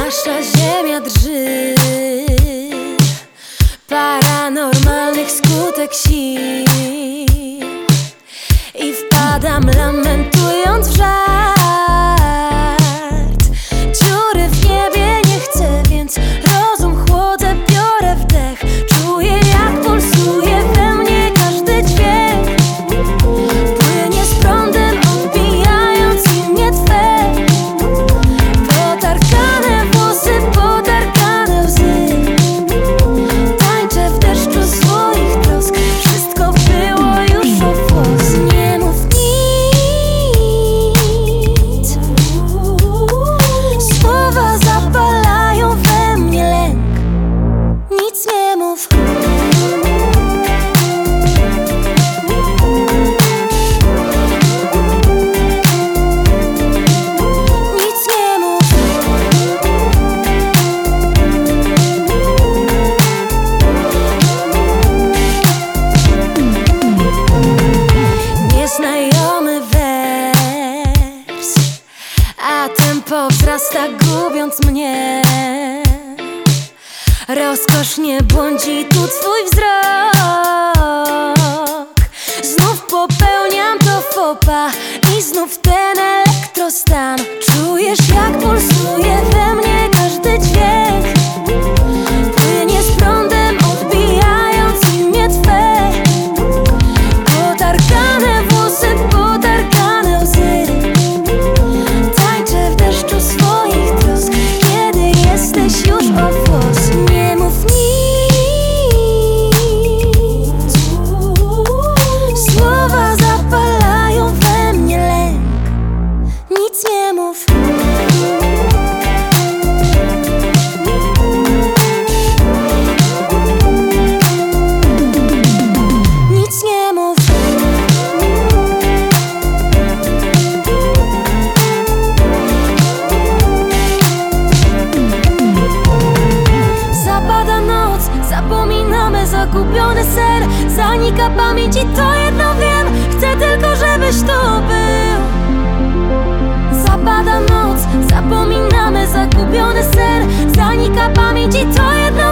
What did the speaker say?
Nasza ziemia drży, paranormalnych skutek sił, i wpadam lamentując w żart. Dziury w niebie nie chcę, więc rozum chłodzę, biorę wdech. Czuję, jak pulsuje we mnie każdy dźwięk. Płynie z prądem, odbijając imię Twe. Potargane włosy, potargane łzy. Tańczę w deszczu swoich trosk. Wszystko było już o włos. Nie mów nic. Słowa zapalają we mnie lęk. Nic nie mów. Nic nie mów. Nieznajomy wers, a tempo wzrasta, gubiąc mnie. Rozkosznie błądzi tu Twój wzrok. Znów popełniam to faux pas i znów ten elektrostan. Czujesz, jak pulsuje we mnie każdy dźwięk. Płynie z prądem, odbijając imię Twe. Potargane włosy, potargane łzy. Tańczę w deszczu swoich trosk, kiedy jesteś już o włos. Nie mów nic. Słowa zapalają we mnie lęk. Nic nie mów. Nic nie mów. Zapada noc, zapominamy zagubiony sen. Zanika pamięć i to jedno wiem. Chcę tylko, żebyś to był. Zapada noc, zapominamy zagubiony sen. Zanika pamięć i to jedno